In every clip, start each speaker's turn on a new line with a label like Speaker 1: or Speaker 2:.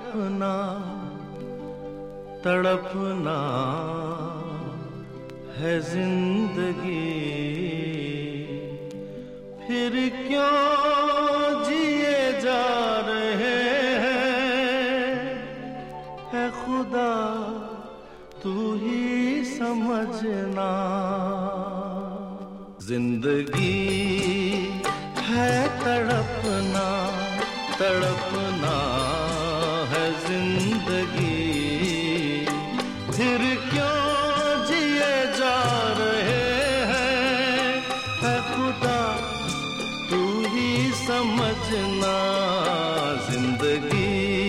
Speaker 1: तड़पना तड़पना है जिंदगी, फिर क्यों जिए जा रहे हैं। है खुदा तू ही समझना, जिंदगी है तड़पना तड़पना है जिंदगी, फिर क्यों जिए जा रहे हैं। है खुदा तू ही समझना, जिंदगी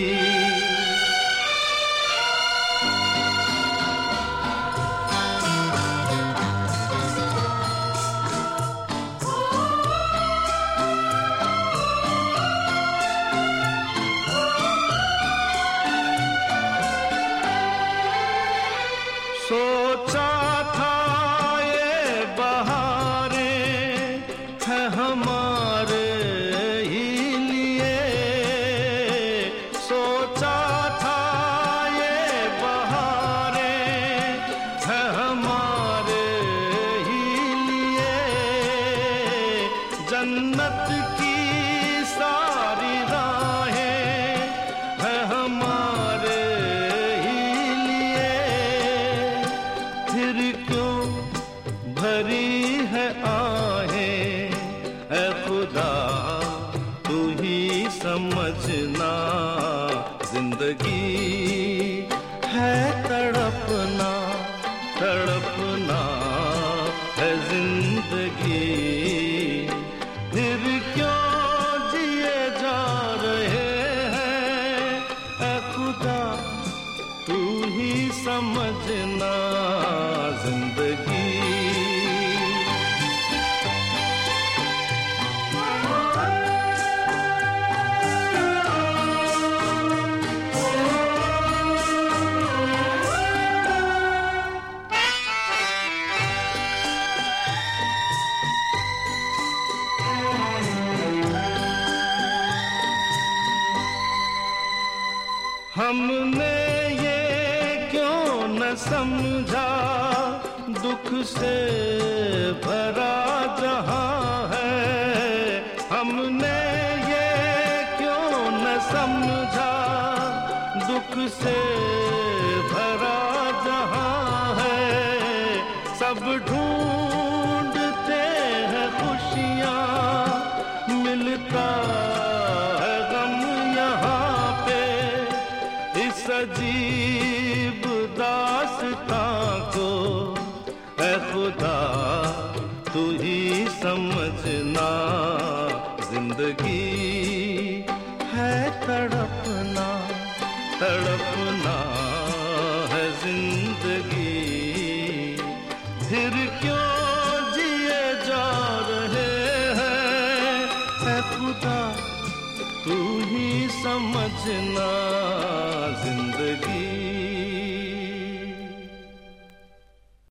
Speaker 1: सोचा था ये बहारें है हमारे ही लिए, सोचा था ये बहारें है हमारे ही लिए। जन्नत की सारी राहें है हमारे भरी है आहें। ऐ खुदा तू ही समझना, जिंदगी है तड़पना तड़पना है जिंदगी, फिर क्यों जिए जा रहे हैं। ऐ खुदा तू ही समझना, जिंदगी हमने ये क्यों न समझा, दुख से भरा जहां है। हमने ये क्यों न समझा, दुख से भरा जहां है। सब ढूंढते हैं खुशियां, मिलता है गम यहाँ पे। इस अजीब दास्तां को ऐ खुदा तू ही समझना, जिंदगी है तड़पना तड़पना है जिंदगी, फिर क्यों जिए जा रहे हैं। ऐ खुदा तू ही समझना, जिंदगी